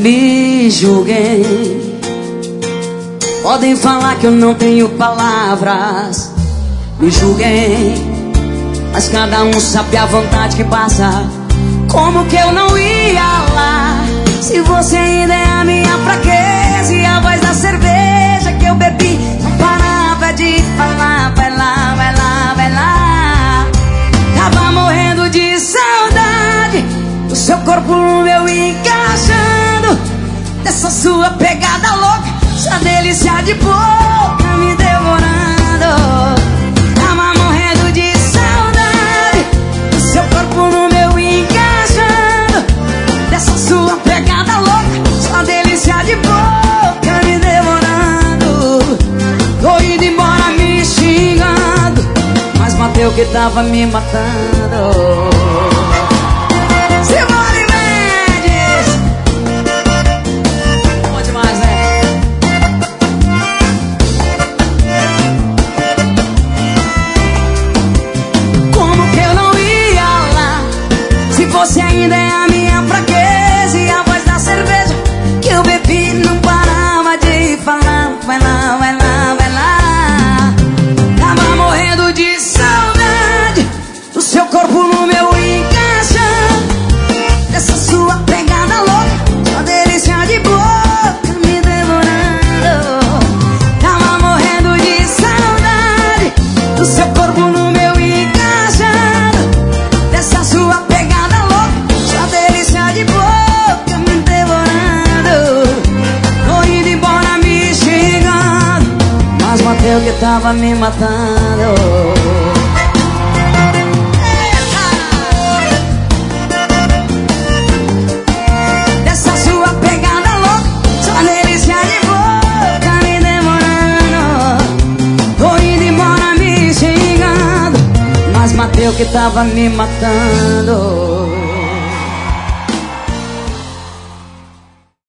me julguem. Podem falar que eu não tenho palavras, me julguem, mas cada um sabe a vontade que passa. Como que eu não ia lá, se você ainda é a minha fraqueza e a voz da cerveja que eu bebi não parava de falar. Vai lá, vai lá, vai lá. Tava morrendo de saudade do seu corpo no meu, encaixando dessa sua pegada louca, sua delícia de boca me devorando. Tava morrendo de saudade do seu corpo no meu, encaixando dessa sua pegada louca, sua delícia de boca me devorando. Tô indo embora me xingando, mas matei o que tava me matando. Simone Mendes! Bom demais, né? Como que eu não ia lá, se você ainda é a minha fraqueza e a voz da cerveja que eu bebi não parava de falar. Vai lá, vai lá, vai lá. Tava morrendo de saudade do seu corpo no meu, encaixando dessa sua pegada louca, sua delícia de boca me devorando. Tava morrendo de saudade do seu corpo no meu, encaixando dessa sua pegada louca, sua delícia de boca me devorando. Tô indo embora me xingando, mas matei o que tava me matando. Dessa sua pegada louca, sua delícia de boca me devorando. Tô indo embora me xingando, mas matei o que tava me matando.